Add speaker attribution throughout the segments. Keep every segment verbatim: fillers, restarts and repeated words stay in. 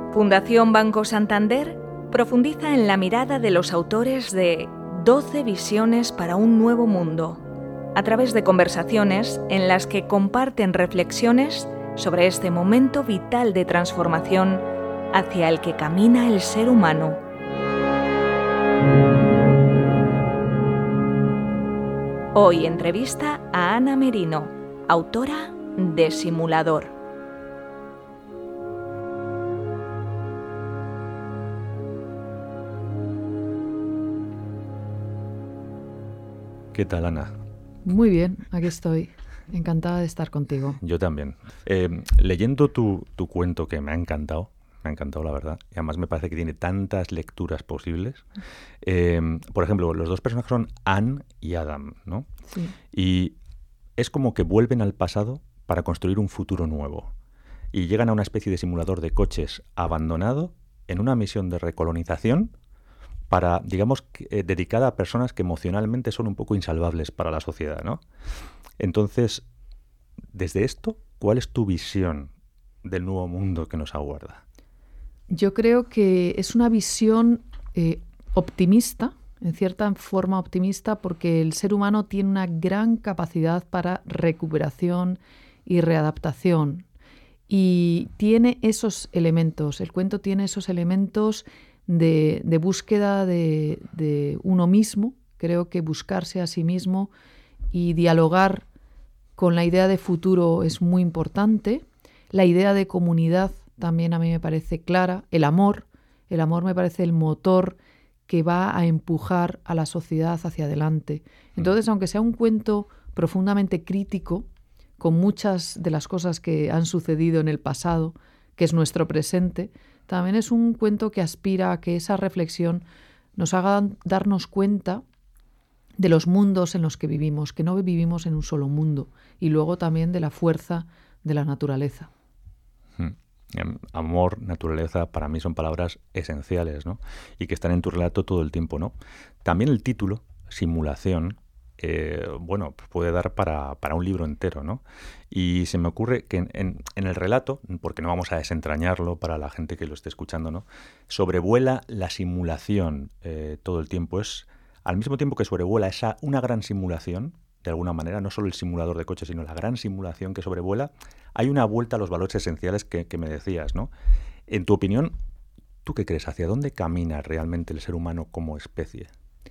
Speaker 1: Fundación Banco Santander profundiza en la mirada de los autores de doce visiones para un nuevo mundo, a través de conversaciones en las que comparten reflexiones sobre este momento vital de transformación hacia el que camina el ser humano. Hoy entrevista a Ana Merino, autora de Simulador.
Speaker 2: ¿Qué tal, Ana?
Speaker 3: Muy bien, aquí estoy. Encantada de estar contigo.
Speaker 2: Yo también. Eh, leyendo tu, tu cuento, que me ha encantado, me ha encantado la verdad, y además me parece que tiene tantas lecturas posibles. Eh, por ejemplo, los dos personajes son Anne y Adam, ¿no?
Speaker 3: Sí.
Speaker 2: Y es como que vuelven al pasado para construir un futuro nuevo. Y llegan a una especie de simulador de coches abandonado en una misión de recolonización para, digamos, eh, dedicada a personas que emocionalmente son un poco insalvables para la sociedad, ¿no? Entonces, desde esto, ¿cuál es tu visión del nuevo mundo que nos aguarda?
Speaker 3: Yo creo que es una visión eh, optimista, en cierta forma optimista, porque el ser humano tiene una gran capacidad para recuperación y readaptación. Y tiene esos elementos, el cuento tiene esos elementos de, de búsqueda de, de uno mismo. Creo que buscarse a sí mismo y dialogar con la idea de futuro es muy importante. La idea de comunidad también a mí me parece clara. El amor, el amor me parece el motor que va a empujar a la sociedad hacia adelante. Entonces, aunque sea un cuento profundamente crítico, con muchas de las cosas que han sucedido en el pasado, que es nuestro presente, también es un cuento que aspira a que esa reflexión nos haga darnos cuenta de los mundos en los que vivimos, que no vivimos en un solo mundo, y luego también de la fuerza de la naturaleza.
Speaker 2: Hmm. Amor, naturaleza, para mí son palabras esenciales, ¿no? Y que están en tu relato todo el tiempo, ¿no? También el título, Simulación, eh, bueno, puede dar para, para un libro entero, ¿no? Y se me ocurre que en, en, en el relato, porque no vamos a desentrañarlo para la gente que lo esté escuchando, ¿no? Sobrevuela la simulación eh, todo el tiempo. Es, al mismo tiempo que sobrevuela esa una gran simulación, de alguna manera, no solo el simulador de coches, sino la gran simulación que sobrevuela, hay una vuelta a los valores esenciales que, que me decías, ¿no? En tu opinión, ¿tú qué crees? ¿Hacia dónde camina realmente el ser humano como especie?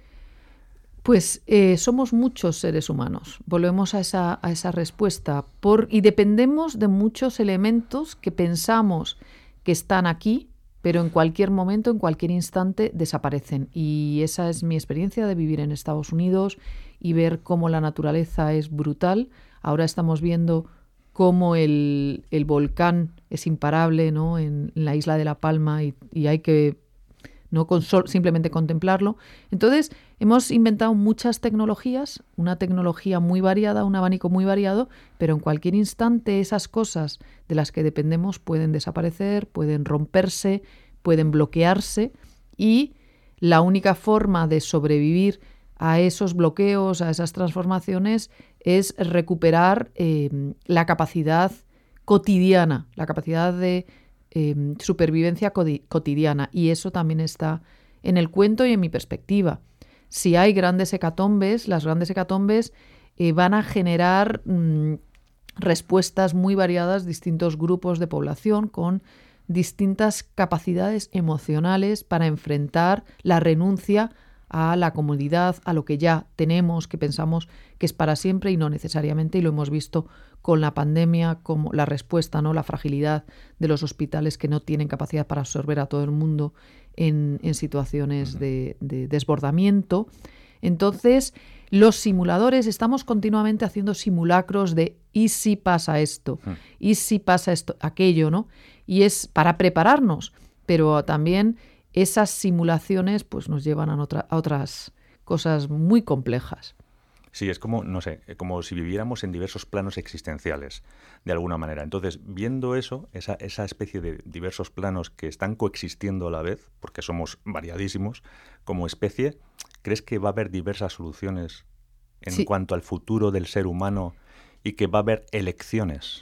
Speaker 3: Pues eh, somos muchos seres humanos. Volvemos a esa, a esa respuesta. Por, y dependemos de muchos elementos que pensamos que están aquí, pero en cualquier momento, en cualquier instante, desaparecen. Y esa es mi experiencia de vivir en Estados Unidos y ver cómo la naturaleza es brutal. Ahora estamos viendo cómo el, el volcán es imparable, ¿no? en, en la isla de La Palma y, y hay que no con sol, simplemente contemplarlo. Entonces, hemos inventado muchas tecnologías, una tecnología muy variada, un abanico muy variado, pero en cualquier instante esas cosas de las que dependemos pueden desaparecer, pueden romperse, pueden bloquearse, y la única forma de sobrevivir a esos bloqueos, a esas transformaciones, es recuperar eh, la capacidad cotidiana, la capacidad de Eh, supervivencia cotidiana, y eso también está en el cuento y en mi perspectiva. Si hay grandes hecatombes, las grandes hecatombes eh, van a generar mmm, respuestas muy variadas, distintos grupos de población con distintas capacidades emocionales para enfrentar la renuncia a la comodidad, a lo que ya tenemos, que pensamos que es para siempre y no necesariamente, y lo hemos visto con la pandemia, como la respuesta, ¿no? La fragilidad de los hospitales que no tienen capacidad para absorber a todo el mundo en, en situaciones de, de desbordamiento. Entonces, los simuladores, estamos continuamente haciendo simulacros de ¿y si pasa esto? ¿Y si pasa esto? Aquello, ¿no? Y es para prepararnos, pero también esas simulaciones pues nos llevan a, otra, a otras cosas muy complejas.
Speaker 2: Sí, es como, no sé, como si viviéramos en diversos planos existenciales, de alguna manera. Entonces, viendo eso, esa, esa especie de diversos planos que están coexistiendo a la vez, porque somos variadísimos como especie, ¿crees que va a haber diversas soluciones en
Speaker 3: Sí.
Speaker 2: cuanto al futuro del ser humano y que va a haber elecciones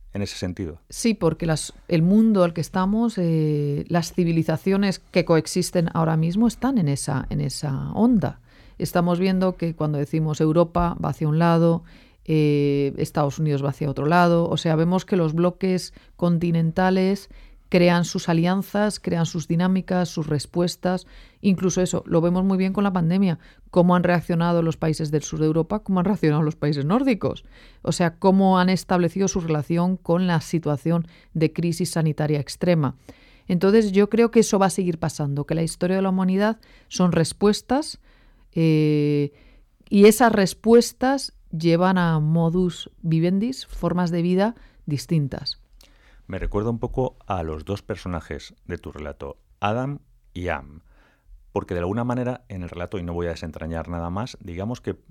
Speaker 2: en ese sentido.
Speaker 3: Sí, porque las, el mundo al que estamos, eh, las civilizaciones que coexisten ahora mismo están en esa, en esa onda. Estamos viendo que cuando decimos Europa va hacia un lado, eh, Estados Unidos va hacia otro lado, o sea, vemos que los bloques continentales crean sus alianzas, crean sus dinámicas, sus respuestas. Incluso eso, lo vemos muy bien con la pandemia, cómo han reaccionado los países del sur de Europa, cómo han reaccionado los países nórdicos. O sea, cómo han establecido su relación con la situación de crisis sanitaria extrema. Entonces, yo creo que eso va a seguir pasando, que la historia de la humanidad son respuestas eh, y esas respuestas llevan a modus vivendis, formas de vida distintas.
Speaker 2: Me recuerda un poco a los dos personajes de tu relato, Adam y Am, porque de alguna manera en el relato, y no voy a desentrañar nada más, digamos que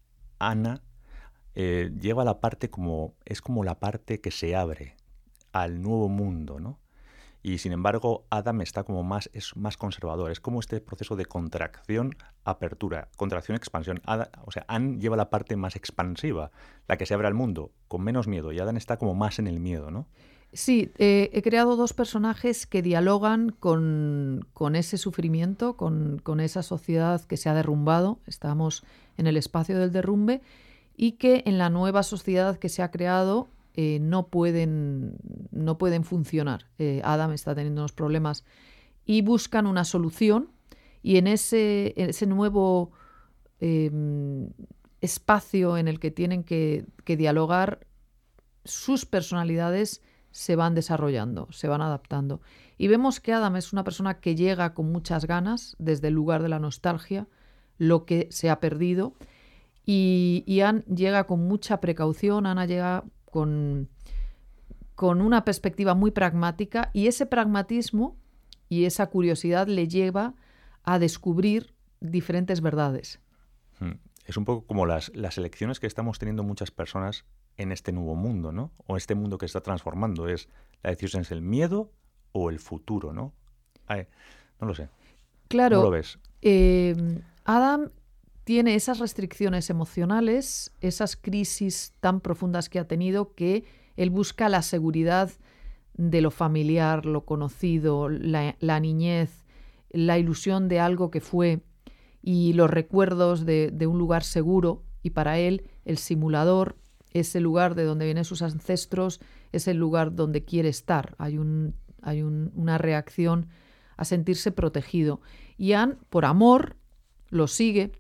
Speaker 2: Ana eh, lleva la parte como, es como la parte que se abre al nuevo mundo, ¿no? Y sin embargo Adam está como más, es más conservador, es como este proceso de contracción, apertura, contracción, expansión. Adam, o sea, Anne lleva la parte más expansiva, la que se abre al mundo, con menos miedo, y Adam está como más en el miedo, ¿no?
Speaker 3: Sí, eh, he creado dos personajes que dialogan con, con ese sufrimiento, con, con esa sociedad que se ha derrumbado. Estamos en el espacio del derrumbe y que en la nueva sociedad que se ha creado eh, no, pueden, no pueden funcionar. Eh, Adam está teniendo unos problemas y buscan una solución, y en ese, en ese nuevo eh, espacio en el que tienen que, que dialogar, sus personalidades se van desarrollando, se van adaptando. Y vemos que Adam es una persona que llega con muchas ganas, desde el lugar de la nostalgia, lo que se ha perdido, y, y Anne llega con mucha precaución, Ana llega con, con una perspectiva muy pragmática, y ese pragmatismo y esa curiosidad le lleva a descubrir diferentes verdades.
Speaker 2: Es un poco como las, las elecciones que estamos teniendo muchas personas en este nuevo mundo, ¿no? O este mundo que está transformando. Es la decisión es el miedo o el futuro, ¿no? Ay, no lo sé.
Speaker 3: Claro.
Speaker 2: ¿Cómo lo ves?
Speaker 3: Eh, Adam tiene esas restricciones emocionales, esas crisis tan profundas que ha tenido, que él busca la seguridad de lo familiar, lo conocido, la, la niñez, la ilusión de algo que fue y los recuerdos de, de un lugar seguro. Y para él el simulador, ese lugar de donde vienen sus ancestros, es el lugar donde quiere estar. Hay, un, hay un, una reacción a sentirse protegido. Y Anne, por amor, lo sigue,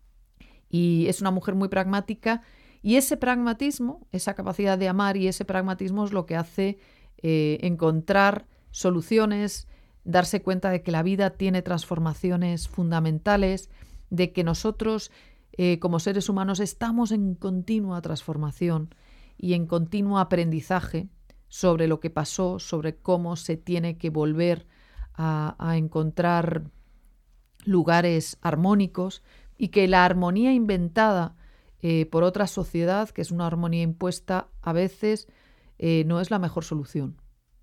Speaker 3: y es una mujer muy pragmática, y ese pragmatismo, esa capacidad de amar y ese pragmatismo es lo que hace eh, encontrar soluciones, darse cuenta de que la vida tiene transformaciones fundamentales, de que nosotros Eh, como seres humanos estamos en continua transformación y en continuo aprendizaje sobre lo que pasó, sobre cómo se tiene que volver a, a encontrar lugares armónicos, y que la armonía inventada eh, por otra sociedad, que es una armonía impuesta, a veces eh, no es la mejor solución.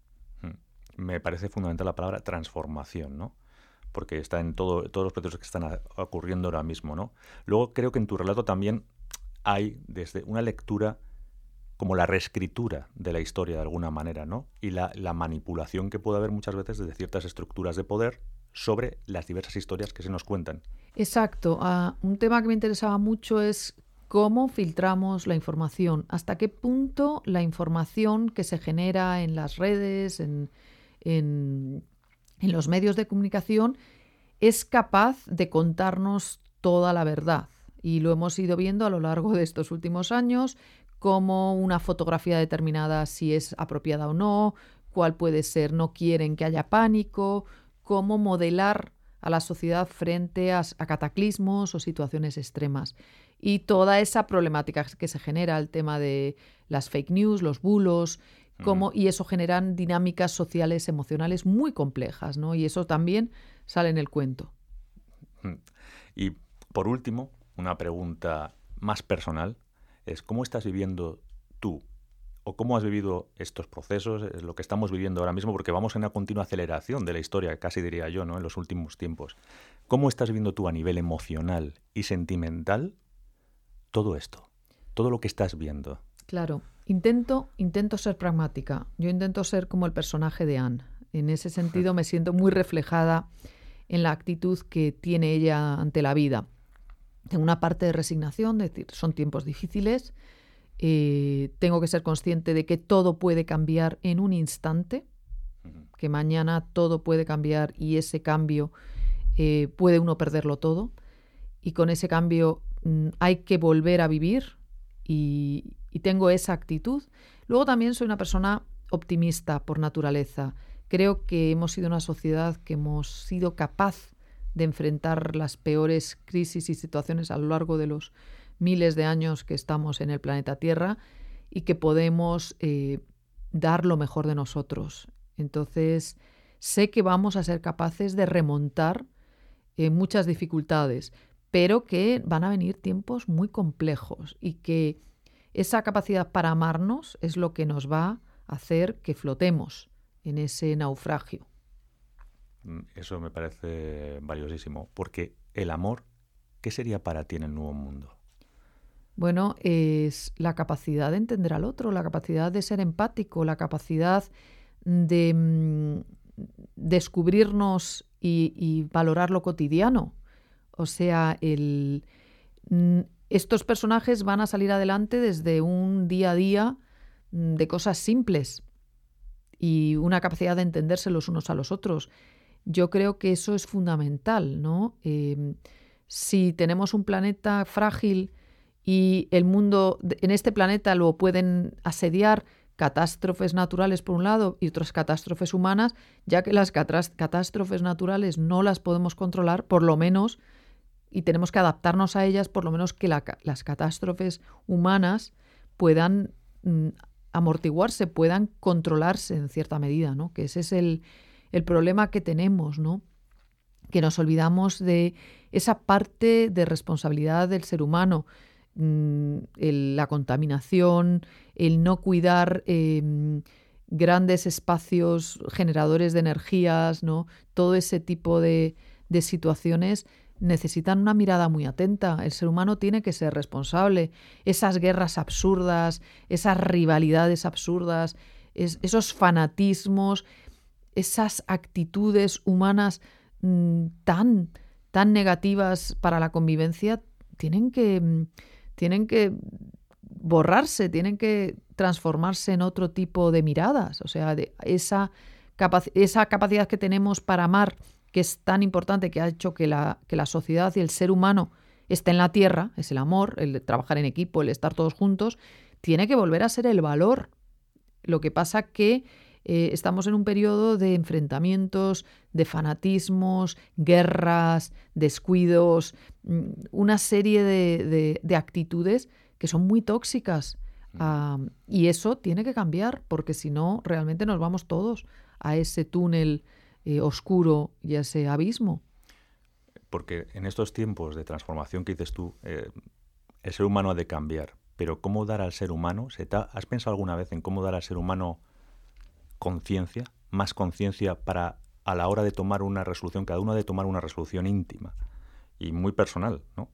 Speaker 2: Me parece fundamental la palabra transformación, ¿no? Porque está en todo, todos los procesos que están a, ocurriendo ahora mismo, ¿no? Luego creo que en tu relato también hay desde una lectura como la reescritura de la historia de alguna manera, ¿no? Y la, la manipulación que puede haber muchas veces desde ciertas estructuras de poder sobre las diversas historias que se nos cuentan.
Speaker 3: Exacto. Uh, un tema que me interesaba mucho es cómo filtramos la información, hasta qué punto la información que se genera en las redes, en... en en los medios de comunicación, es capaz de contarnos toda la verdad. Y lo hemos ido viendo a lo largo de estos últimos años, cómo una fotografía determinada, si es apropiada o no, cuál puede ser, no quieren que haya pánico, cómo modelar a la sociedad frente a, a cataclismos o situaciones extremas. Y toda esa problemática que se genera, el tema de las fake news, los bulos, Cómo, y eso generan dinámicas sociales, emocionales muy complejas, ¿no? Y eso también sale en el cuento.
Speaker 2: Y por último, una pregunta más personal es ¿cómo estás viviendo tú? ¿O cómo has vivido estos procesos, es lo que estamos viviendo ahora mismo? Porque vamos en una continua aceleración de la historia, casi diría yo, ¿no? En los últimos tiempos. ¿Cómo estás viviendo tú a nivel emocional y sentimental todo esto? Todo lo que estás viendo.
Speaker 3: Claro. Intento, intento ser pragmática. Yo intento ser como el personaje de Anne. En ese sentido me siento muy reflejada en la actitud que tiene ella ante la vida. Tengo una parte de resignación, es decir, son tiempos difíciles, eh, tengo que ser consciente de que todo puede cambiar en un instante, que mañana todo puede cambiar y ese cambio eh, puede uno perderlo todo, y con ese cambio mm, hay que volver a vivir, y, y tengo esa actitud. Luego también soy una persona optimista por naturaleza. Creo que hemos sido una sociedad que hemos sido capaz de enfrentar las peores crisis y situaciones a lo largo de los miles de años que estamos en el planeta Tierra y que podemos eh, dar lo mejor de nosotros. Entonces, sé que vamos a ser capaces de remontar eh, muchas dificultades, pero que van a venir tiempos muy complejos y que esa capacidad para amarnos es lo que nos va a hacer que flotemos en ese naufragio.
Speaker 2: Eso me parece valiosísimo, porque el amor, ¿qué sería para ti en el nuevo mundo?
Speaker 3: Bueno, es la capacidad de entender al otro, la capacidad de ser empático, la capacidad de mm, descubrirnos y, y valorar lo cotidiano. O sea, el, mm, estos personajes van a salir adelante desde un día a día mm, de cosas simples y una capacidad de entenderse los unos a los otros. Yo creo que eso es fundamental, ¿no? Eh, si tenemos un planeta frágil y el mundo, en este planeta lo pueden asediar catástrofes naturales por un lado y otras catástrofes humanas, ya que las catástrofes naturales no las podemos controlar, por lo menos, y tenemos que adaptarnos a ellas, por lo menos que la, las catástrofes humanas puedan mm, amortiguarse, puedan controlarse en cierta medida, ¿no? Que ese es el, el problema que tenemos, ¿no? Que nos olvidamos de esa parte de responsabilidad del ser humano, mmm, el, la contaminación, el no cuidar eh, grandes espacios generadores de energías, ¿no? Todo ese tipo de, de situaciones necesitan una mirada muy atenta. El ser humano tiene que ser responsable. Esas guerras absurdas, esas rivalidades absurdas, es, esos fanatismos, esas actitudes humanas mmm, tan, tan negativas para la convivencia, tienen que, tienen que borrarse, tienen que transformarse en otro tipo de miradas. O sea, de esa, capac- esa capacidad que tenemos para amar, que es tan importante, que ha hecho que la, que la sociedad y el ser humano esté en la tierra, es el amor, el trabajar en equipo, el estar todos juntos, tiene que volver a ser el valor. Lo que pasa que eh, estamos en un periodo de enfrentamientos, de fanatismos, guerras, descuidos, una serie de, de, de actitudes que son muy tóxicas. Uh, y eso tiene que cambiar, porque si no, realmente nos vamos todos a ese túnel eh, oscuro y a ese abismo.
Speaker 2: Porque en estos tiempos de transformación que dices tú, eh, el ser humano ha de cambiar, pero ¿cómo dar al ser humano? ¿Se te ha, ¿Has pensado alguna vez en cómo dar al ser humano conciencia, más conciencia para a la hora de tomar una resolución? Cada uno ha de tomar una resolución íntima y muy personal, ¿no?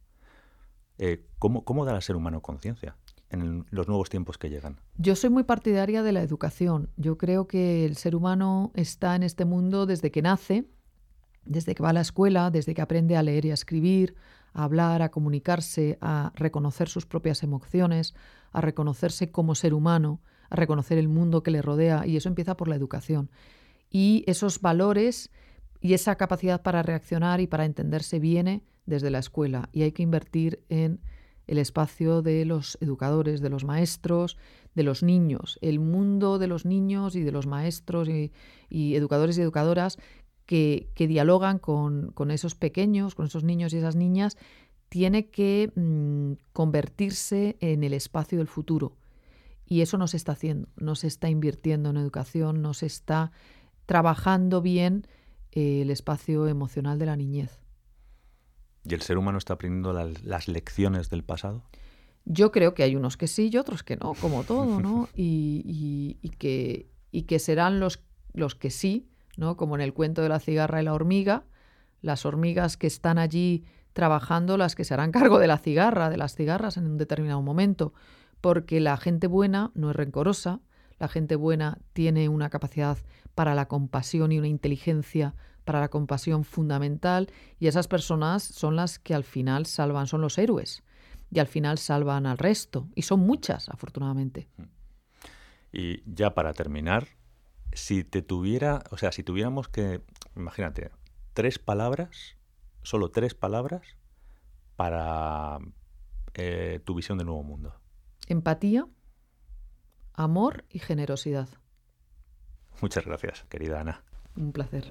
Speaker 2: Eh, ¿cómo, ¿Cómo dar al ser humano conciencia en el, los nuevos tiempos que llegan?
Speaker 3: Yo soy muy partidaria de la educación. Yo creo que el ser humano está en este mundo desde que nace, desde que va a la escuela, desde que aprende a leer y a escribir, a hablar, a comunicarse, a reconocer sus propias emociones, a reconocerse como ser humano, a reconocer el mundo que le rodea, y eso empieza por la educación. Y esos valores y esa capacidad para reaccionar y para entenderse viene desde la escuela, y hay que invertir en el espacio de los educadores, de los maestros, de los niños, el mundo de los niños y de los maestros y, y educadores y educadoras que, que dialogan con, con esos pequeños, con esos niños y esas niñas, tiene que mmm, convertirse en el espacio del futuro. Y eso no se está haciendo, no se está invirtiendo en educación, no se está trabajando bien eh, el espacio emocional de la niñez.
Speaker 2: ¿Y el ser humano está aprendiendo la, las lecciones del pasado?
Speaker 3: Yo creo que hay unos que sí y otros que no, como todo, ¿no? Y, y, y, que, y que serán los, los que sí, ¿no? Como en el cuento de la cigarra y la hormiga, las hormigas que están allí trabajando, las que se harán cargo de la cigarra, de las cigarras en un determinado momento, porque la gente buena no es rencorosa, la gente buena tiene una capacidad para la compasión y una inteligencia para la compasión fundamental, y esas personas son las que al final salvan, son los héroes, y al final salvan al resto, y son muchas, afortunadamente.
Speaker 2: Y ya para terminar, si te tuviera, o sea, si tuviéramos que, imagínate, tres palabras, solo tres palabras para eh, tu visión del nuevo mundo.
Speaker 3: Empatía, amor y generosidad.
Speaker 2: Muchas gracias, querida Ana.
Speaker 3: Un placer.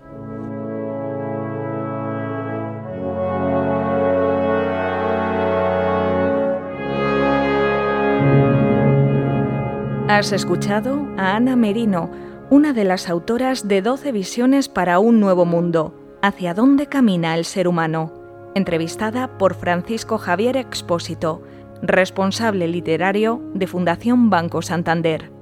Speaker 1: Has escuchado a Ana Merino, una de las autoras de doce visiones para un nuevo mundo. ¿Hacia dónde camina el ser humano? Entrevistada por Francisco Javier Expósito, responsable literario de Fundación Banco Santander.